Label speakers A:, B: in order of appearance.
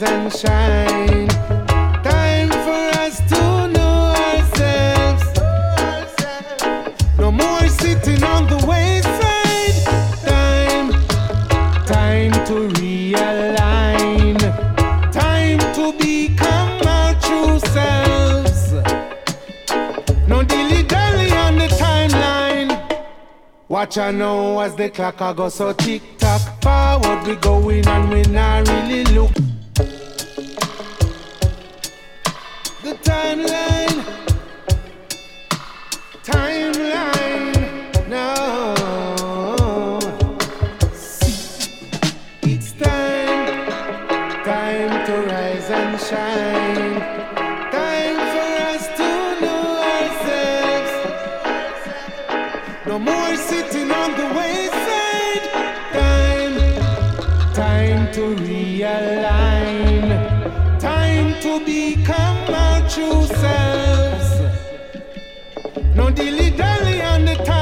A: rise and shine. Time for us to know ourselves. No more sitting on the wayside. Time to realign. Time to become our true selves. No dilly-dally on the timeline. Watch I know as the clock I go so tick-tock. Forward we going and we not really look. The timeline, no. It's time to rise and shine. Time for us to know ourselves. No more sitting on the wayside. Time to realign. Time to become our true selves. No dilly-dally on the time.